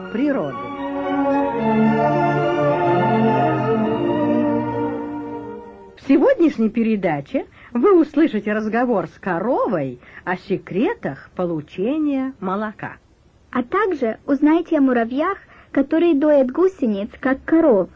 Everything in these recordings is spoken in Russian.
природы. В сегодняшней передаче вы услышите разговор с коровой о секретах получения молока. А также узнаете о муравьях, которые доят гусениц, как коров.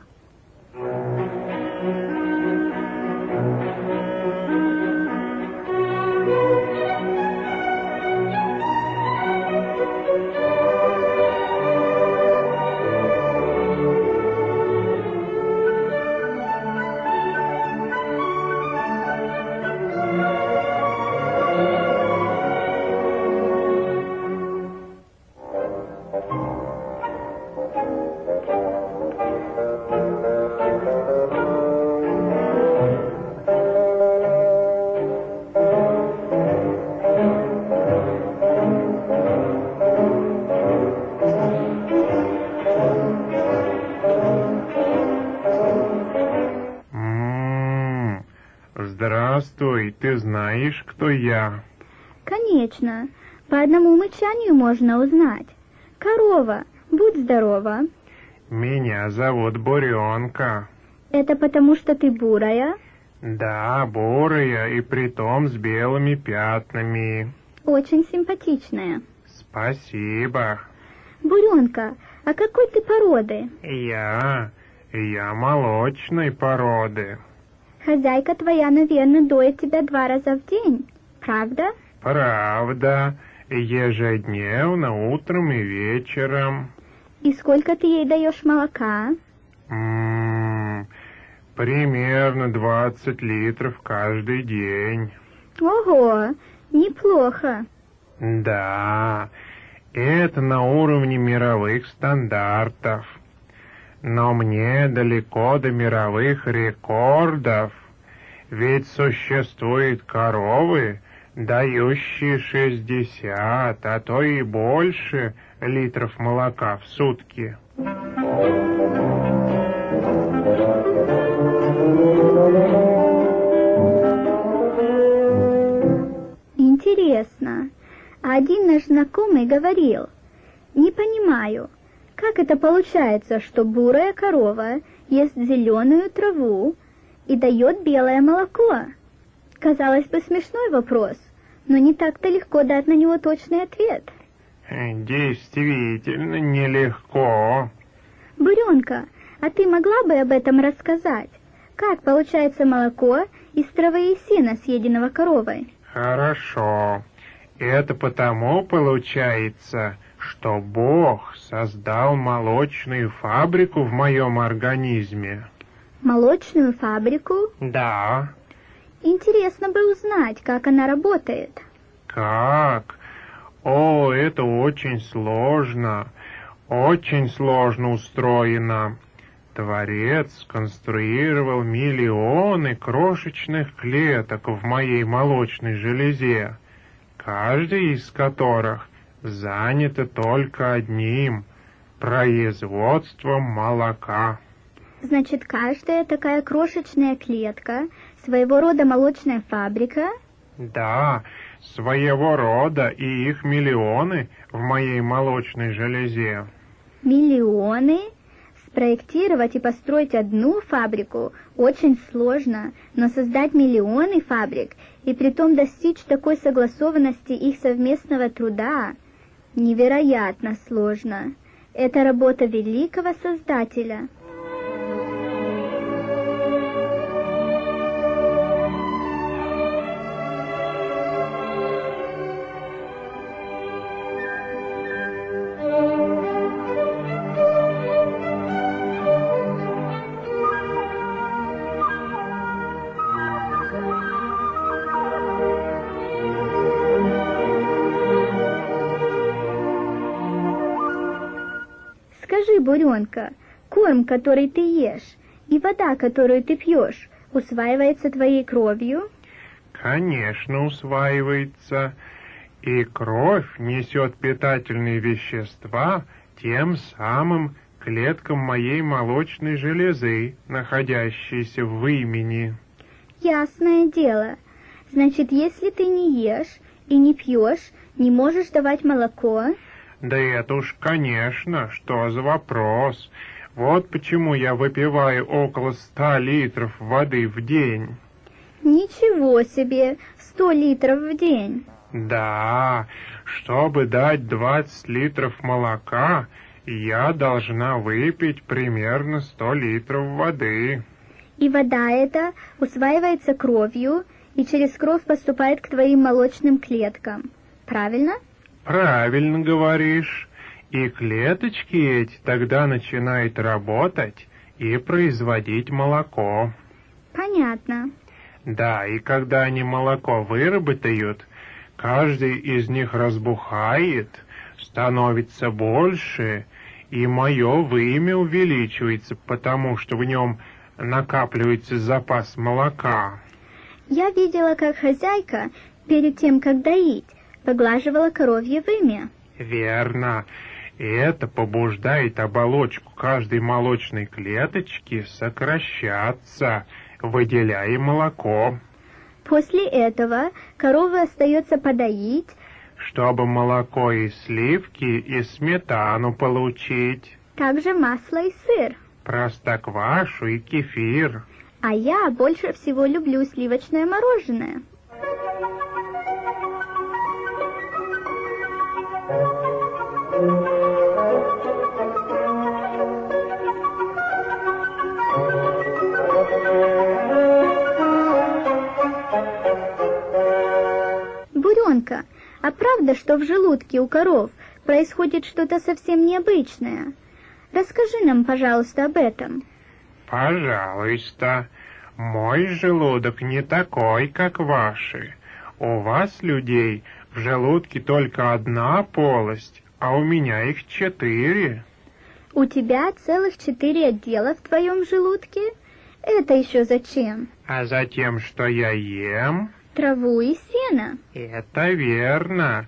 Здравствуй, ты знаешь, кто я? Конечно, по одному мычанию можно узнать. Корова, будь здорова. Меня зовут Буренка. Это потому, что ты бурая? Да, бурая и притом с белыми пятнами. Очень симпатичная. Спасибо. Буренка, а какой ты породы? Я молочной породы. Хозяйка твоя, наверное, доит тебя 2 раза в день, правда? Правда, ежедневно, утром и вечером. И сколько ты ей даешь молока? Примерно 20 литров каждый день. Ого, неплохо. Да, это на уровне мировых стандартов. Но мне далеко до мировых рекордов, ведь существуют коровы, дающие 60, а то и больше литров молока в сутки. Интересно. Один наш знакомый говорил: не понимаю, как это получается, что бурая корова ест зеленую траву и дает белое молоко? Казалось бы, смешной вопрос, но не так-то легко дать на него точный ответ. Действительно нелегко. Буренка, а ты могла бы об этом рассказать? Как получается молоко из травы и сена, съеденного коровой? Хорошо. Это потому получается, что Бог создал молочную фабрику в моем организме. Молочную фабрику? Да. Интересно бы узнать, как она работает. Как? О, это очень сложно устроено. Творец сконструировал миллионы крошечных клеток в моей молочной железе, каждая из которых занята только одним — производством молока. Значит, каждая такая крошечная клетка — своего рода молочная фабрика? Да, своего рода, и их миллионы в моей молочной железе. Миллионы? Спроектировать и построить одну фабрику очень сложно, но создать миллионы фабрик и притом достичь такой согласованности их совместного труда невероятно сложно. Это работа великого Создателя. Скажи, Буренка, корм, который ты ешь, и вода, которую ты пьешь, усваивается твоей кровью? Конечно, усваивается. И кровь несет питательные вещества тем самым клеткам моей молочной железы, находящейся в вымени. Ясное дело. Значит, если ты не ешь и не пьешь, не можешь давать молоко? Да это уж, конечно, что за вопрос. Вот почему я выпиваю около 100 литров воды в день. Ничего себе, 100 литров в день. Да, чтобы дать 20 литров молока, я должна выпить примерно 100 литров воды. И вода эта усваивается кровью и через кровь поступает к твоим молочным клеткам. Правильно? Правильно говоришь. И клеточки эти тогда начинают работать и производить молоко. Понятно. Да, и когда они молоко выработают, каждый из них разбухает, становится больше, и мое вымя увеличивается, потому что в нем накапливается запас молока. Я видела, как хозяйка перед тем, как доить, поглаживала коровье вымя. Верно. И это побуждает оболочку каждой молочной клеточки сокращаться, выделяя молоко. После этого корову остается подоить, чтобы молоко и сливки, и сметану получить. также масло и сыр. Простоквашу и кефир. А я больше всего люблю сливочное мороженое. Буренка, а правда, что в желудке у коров происходит что-то совсем необычное? Расскажи нам, пожалуйста, об этом. Пожалуйста. Мой желудок не такой, как ваши. У вас, людей, в желудке только одна полость, а у меня их 4. У тебя целых 4 отдела в твоем желудке? Это еще зачем? А затем, что я ем... Траву и сено. Это верно.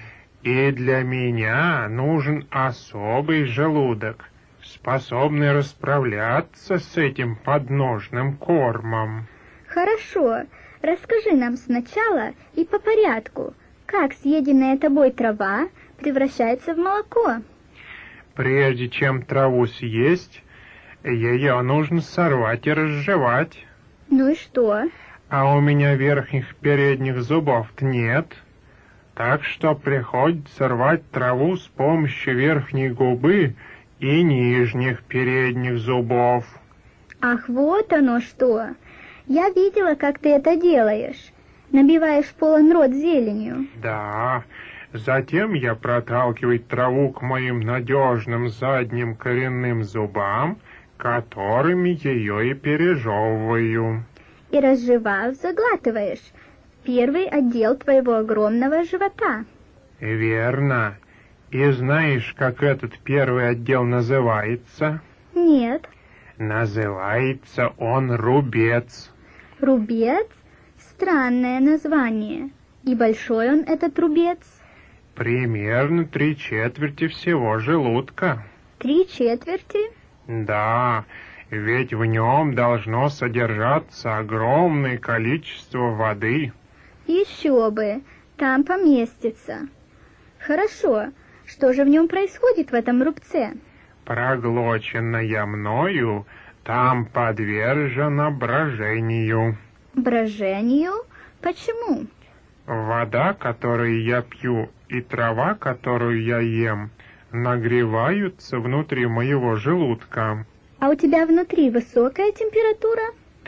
И для меня нужен особый желудок, способный расправляться с этим подножным кормом. Хорошо, расскажи нам сначала и по порядку, как съеденная тобой трава превращается в молоко. Прежде чем траву съесть, ее нужно сорвать и разжевать. Ну и что? А у меня верхних передних зубов-то нет, так что приходится рвать траву с помощью верхней губы и нижних передних зубов. Ах, вот оно что! Я видела, как ты это делаешь. Набиваешь полон рот зеленью. Да, затем я проталкиваю траву к моим надежным задним коренным зубам, которыми ее и пережевываю. И разжевав, заглатываешь первый отдел твоего огромного живота. Верно. И знаешь, как этот первый отдел называется? Нет. Называется он рубец. Рубец? Странное название. И большой он, этот рубец? Примерно 3/4 всего желудка. 3/4? Да, ведь в нем должно содержаться огромное количество воды. Еще бы, там поместится. Хорошо, что же в нем происходит в этом рубце? Проглоченная мною, там подвержена брожению. Брожению? Почему? Вода, которую я пью, и трава, которую я ем, нагреваются внутри моего желудка. А у тебя внутри высокая температура?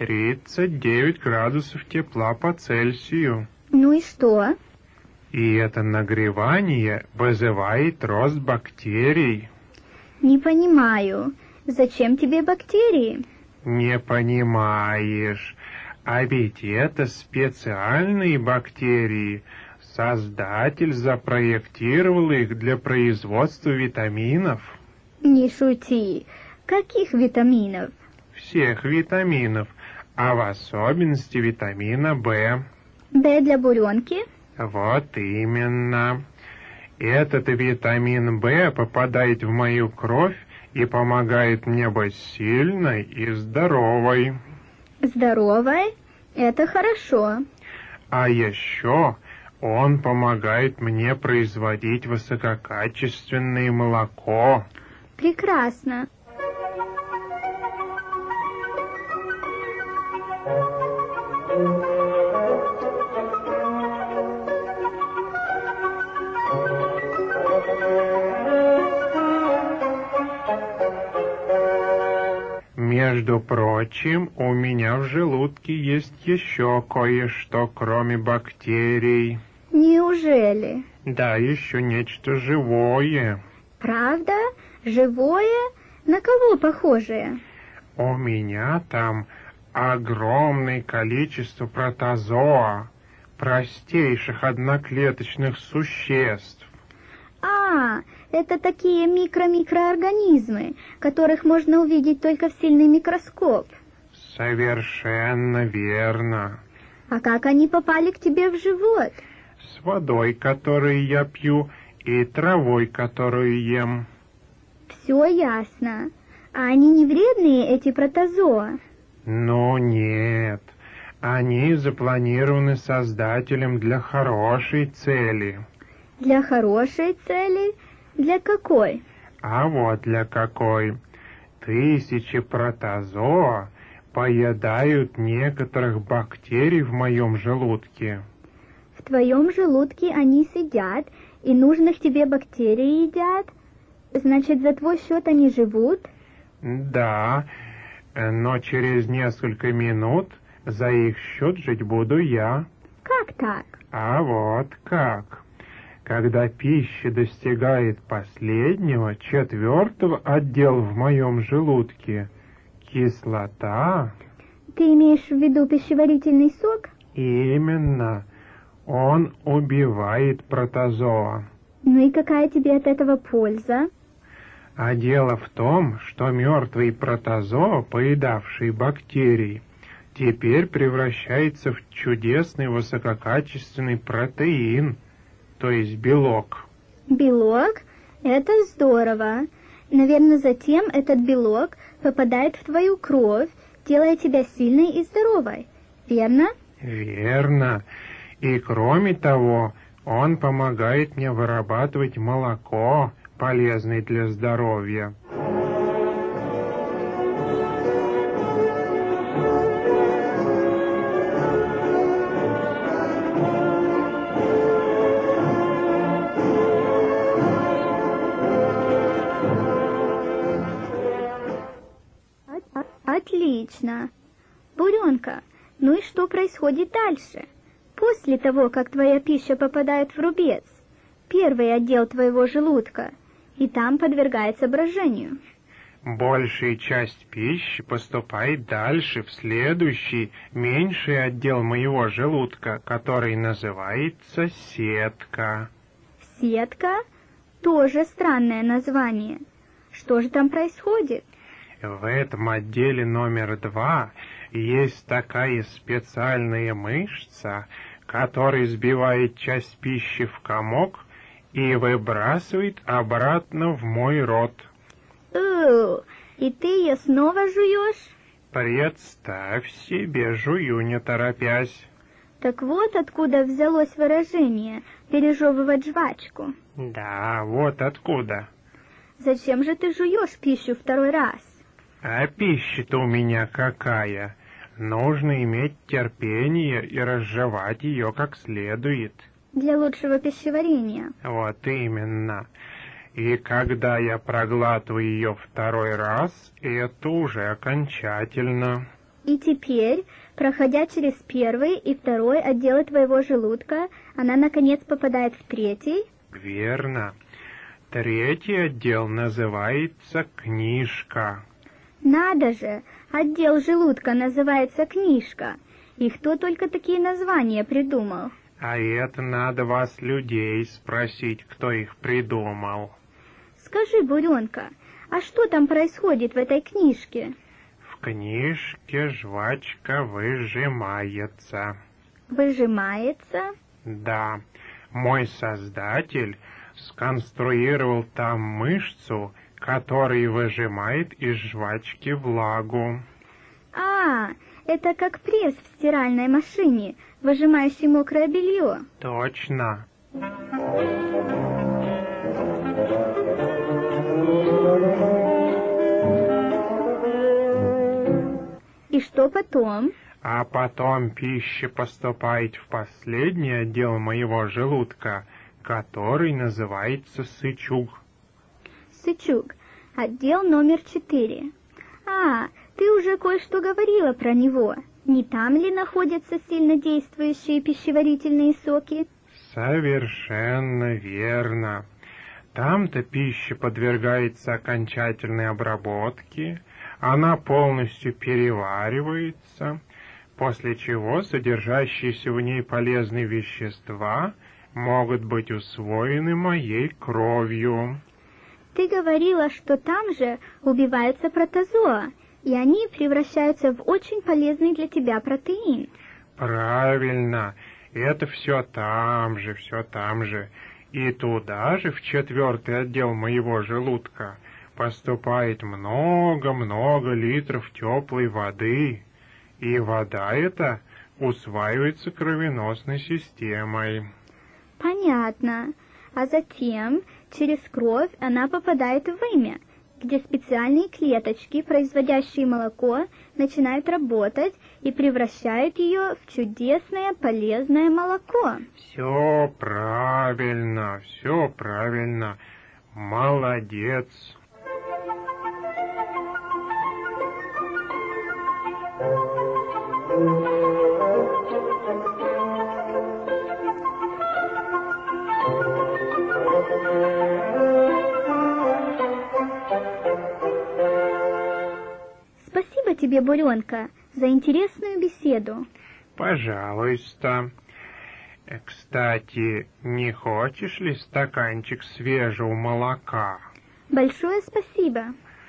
39 градусов тепла по Цельсию. Ну и что? И это нагревание вызывает рост бактерий. Не понимаю. Зачем тебе бактерии? Не понимаешь. А ведь это специальные бактерии. Создатель запроектировал их для производства витаминов. Не шути. Каких витаминов? Всех витаминов, а в особенности витамина В. Д для буренки? Вот именно. Этот витамин В попадает в мою кровь и помогает мне быть сильной и здоровой. Здоровой? Это хорошо. А еще Он помогает мне производить высококачественное молоко. Прекрасно. Между прочим, у меня в желудке есть еще кое-что, кроме бактерий. Неужели? Да, еще нечто живое. Правда? Живое? На кого похожее? У меня там огромное количество протозоа, простейших одноклеточных существ. А, это такие микроорганизмы, которых можно увидеть только в сильный микроскоп. Совершенно верно. А как они попали к тебе в живот? С водой, которую я пью, и травой, которую ем. Все ясно. А они не вредные, эти протозоа? Но нет, они запланированы Создателем для хорошей цели. Для хорошей цели? Для какой? А вот для какой. Тысячи протозоа поедают некоторых бактерий в моем желудке. В твоем желудке они сидят, и нужных тебе бактерий едят? Значит, за твой счет они живут? Да, но через несколько минут за их счет жить буду я. Как так? А вот как. Когда пища достигает последнего, четвертого отдела в моем желудке, кислота... Ты имеешь в виду пищеварительный сок? Именно. Он убивает протозоа. Ну и какая тебе от этого польза? А дело в том, что мертвый протозоа, поедавший бактерии, теперь превращается в чудесный высококачественный протеин, то есть белок. Белок? Это здорово. Наверное, затем этот белок попадает в твою кровь, делая тебя сильной и здоровой. Верно? Верно. И кроме того, он помогает мне вырабатывать молоко, полезное для здоровья. Отлично. Буренка, ну и что происходит дальше? После того, как твоя пища попадает в рубец, первый отдел твоего желудка, и там подвергается брожению. Большая часть пищи поступает дальше, в следующий, меньший отдел моего желудка, который называется сетка. Сетка? Тоже странное название. Что же там происходит? В этом отделе номер 2 есть такая специальная мышца, которая сбивает часть пищи в комок и выбрасывает обратно в мой рот. И ты ее снова жуешь? Представь себе, жую не торопясь. Так вот откуда взялось выражение «пережевывать жвачку». Да, вот откуда. Зачем же ты жуешь пищу второй раз? А пища-то у меня какая? Нужно иметь терпение и разжевать ее как следует. Для лучшего пищеварения. Вот именно. И когда я проглатываю ее второй раз, это уже окончательно. И теперь, проходя через первый и второй отделы твоего желудка, она, наконец, попадает в третий? Верно. Третий отдел называется книжка. Надо же, отдел желудка называется книжка. И кто только такие названия придумал? А это надо вас, людей, спросить, кто их придумал. Скажи, Буренка, а что там происходит в этой книжке? В книжке жвачка выжимается. Выжимается? Да, мой создатель сконструировал там мышцу, которая выжимает из жвачки влагу. А, Это как пресс в стиральной машине, выжимающий мокрое белье. Точно. И что потом? А потом пища поступает в последний отдел моего желудка, который называется сычуг. Сычуг. Отдел номер 4. А, ты уже кое-что говорила про него. Не там ли находятся сильнодействующие пищеварительные соки? Совершенно верно. Там-то пища подвергается окончательной обработке, она полностью переваривается, после чего содержащиеся в ней полезные вещества могут быть усвоены моей кровью. Ты говорила, что там же убиваются протозоа, и они превращаются в очень полезный для тебя протеин. Правильно, это все там же. И туда же, в 4-й отдел моего желудка, поступает много-много литров теплой воды, и вода эта усваивается кровеносной системой. Понятно. А затем через кровь она попадает в вымя, где специальные клеточки, производящие молоко, начинают работать и превращают ее в чудесное полезное молоко. Все правильно. Молодец. Спасибо тебе, Буренка, за интересную беседу. Пожалуйста. Кстати, не хочешь ли стаканчик свежего молока? Большое спасибо.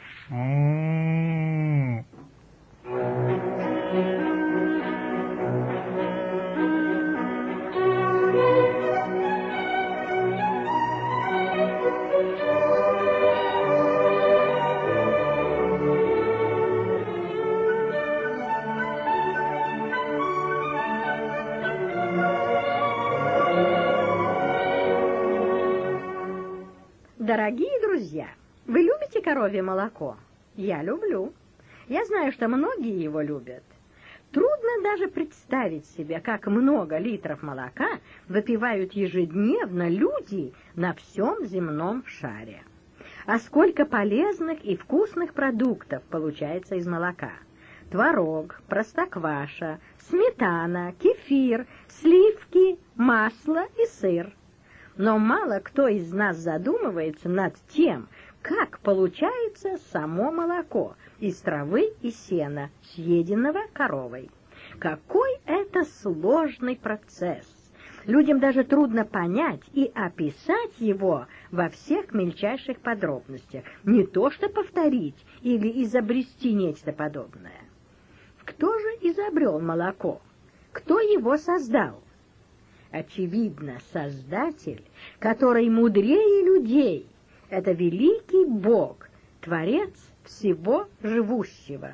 Дорогие друзья, вы любите коровье молоко? Я люблю. Я знаю, что многие его любят. Трудно даже представить себе, как много литров молока выпивают ежедневно люди на всем земном шаре. А сколько полезных и вкусных продуктов получается из молока. Творог, простокваша, сметана, кефир, сливки, масло и сыр. Но мало кто из нас задумывается над тем, как получается само молоко из травы и сена, съеденного коровой. Какой это сложный процесс! Людям даже трудно понять и описать его во всех мельчайших подробностях, не то что повторить или изобрести нечто подобное. Кто же изобрел молоко? Кто его создал? Очевидно, Создатель, который мудрее людей, это великий Бог, Творец всего живущего.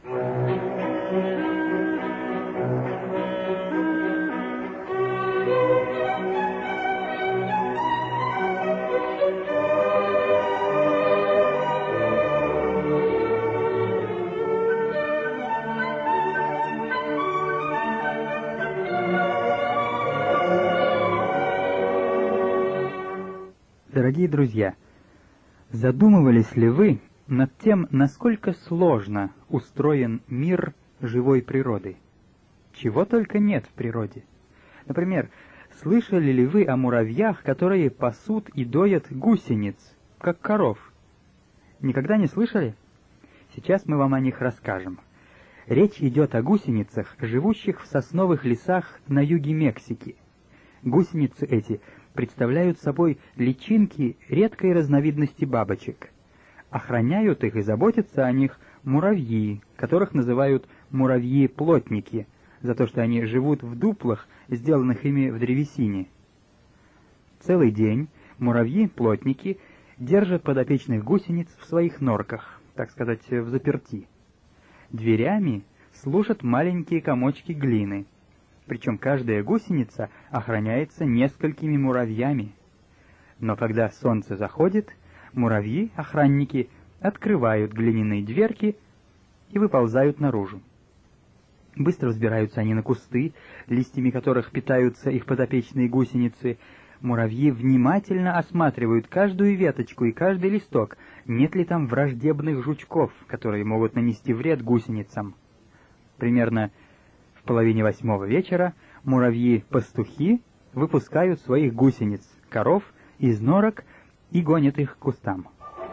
Дорогие друзья, задумывались ли вы над тем, насколько сложно устроен мир живой природы? Чего только нет в природе. Например, слышали ли вы о муравьях, которые пасут и доят гусениц, как коров? Никогда не слышали? Сейчас мы вам о них расскажем. Речь идет о гусеницах, живущих в сосновых лесах на юге Мексики. Гусеницы эти представляют собой личинки редкой разновидности бабочек. Охраняют их и заботятся о них муравьи, которых называют муравьи-плотники, за то, что они живут в дуплах, сделанных ими в древесине. Целый день муравьи-плотники держат подопечных гусениц в своих норках, так сказать, в заперти. Дверями служат маленькие комочки глины, причем каждая гусеница охраняется несколькими муравьями. Но когда солнце заходит, муравьи, охранники, открывают глиняные дверки и выползают наружу. Быстро взбираются они на кусты, листьями которых питаются их подопечные гусеницы. Муравьи внимательно осматривают каждую веточку и каждый листок, нет ли там враждебных жучков, которые могут нанести вред гусеницам. Примерно в 7:30 вечера муравьи-пастухи выпускают своих гусениц, коров, из норок и гонят их к кустам.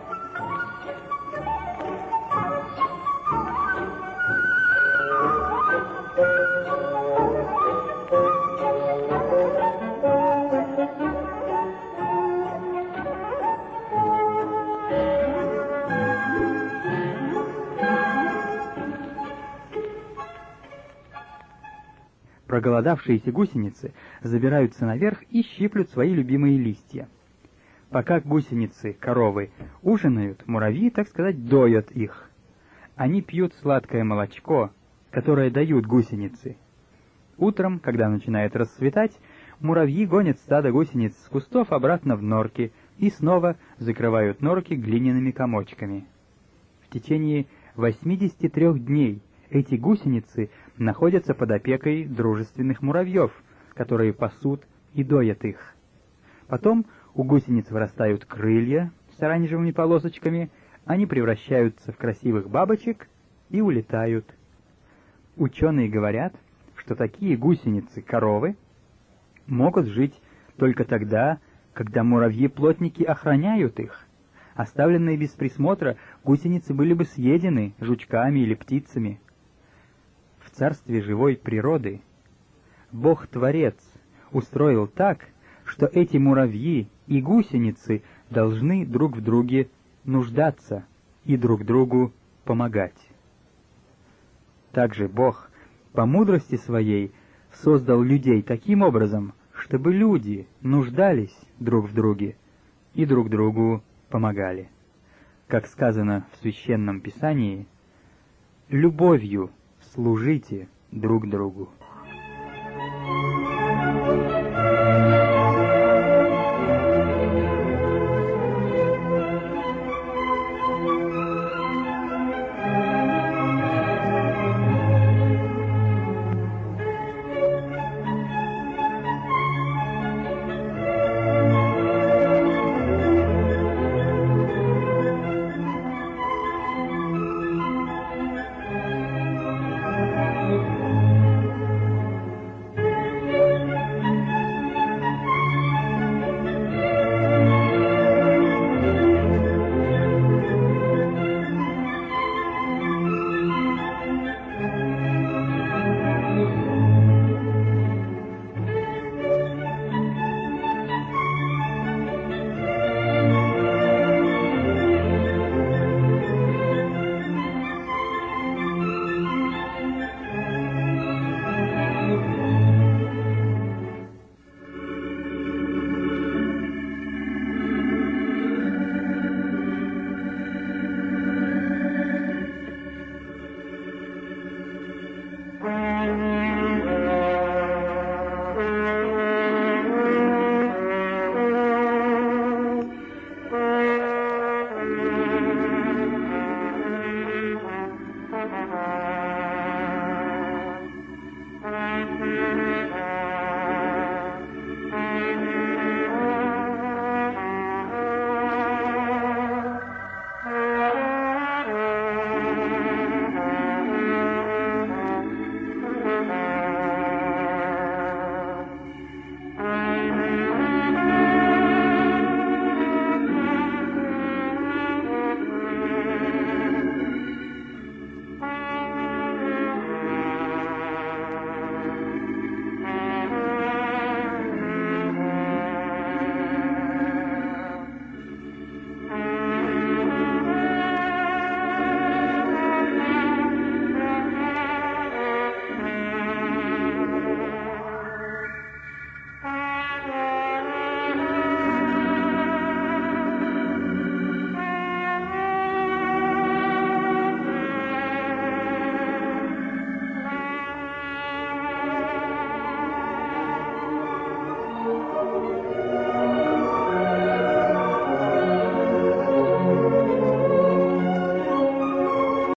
Проголодавшиеся гусеницы забираются наверх и щиплют свои любимые листья. Пока гусеницы, коровы, ужинают, муравьи, так сказать, доят их. Они пьют сладкое молочко, которое дают гусеницы. Утром, когда начинает расцветать, муравьи гонят стадо гусениц с кустов обратно в норки и снова закрывают норки глиняными комочками. В течение 83 дней эти гусеницы находятся под опекой дружественных муравьев, которые пасут и доят их. Потом у гусениц вырастают крылья с оранжевыми полосочками, они превращаются в красивых бабочек и улетают. Ученые говорят, что такие гусеницы-коровы могут жить только тогда, когда муравьи-плотники охраняют их. Оставленные без присмотра, гусеницы были бы съедены жучками или птицами. В царстве живой природы Бог-творец устроил так, что эти муравьи и гусеницы должны друг в друге нуждаться и друг другу помогать. Также Бог по мудрости своей создал людей таким образом, чтобы люди нуждались друг в друге и друг другу помогали. Как сказано в Священном Писании, «Любовью служите друг другу».